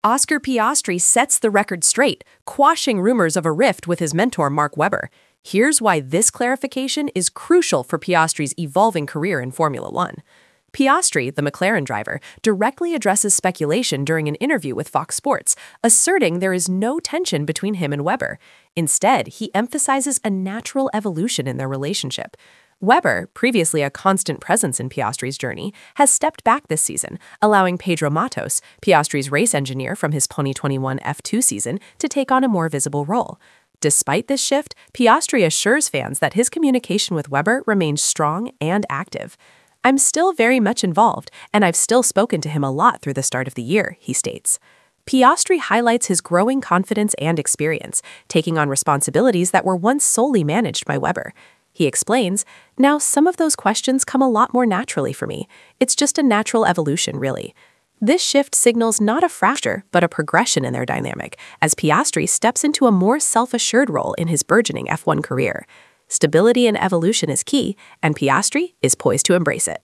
Oscar Piastri sets the record straight, quashing rumors of a rift with his mentor Mark Webber. Here's why this clarification is crucial for Piastri's evolving career in Formula One. Piastri, the McLaren driver, directly addresses speculation during an interview with Fox Sports, asserting there is no tension between him and Webber. Instead, he emphasizes a natural evolution in their relationship. Webber, previously a constant presence in Piastri's journey, has stepped back this season, allowing Pedro Matos, Piastri's race engineer from his 2021 F2 season, to take on a more visible role. Despite this shift, Piastri assures fans that his communication with Webber remains strong and active. "I'm still very much involved, and I've still spoken to him a lot through the start of the year," he states. Piastri highlights his growing confidence and experience, taking on responsibilities that were once solely managed by Webber. He explains, "Now some of those questions come a lot more naturally for me. It's just a natural evolution, really." This shift signals not a fracture, but a progression in their dynamic, as Piastri steps into a more self-assured role in his burgeoning F1 career. Stability and evolution is key, and Piastri is poised to embrace it.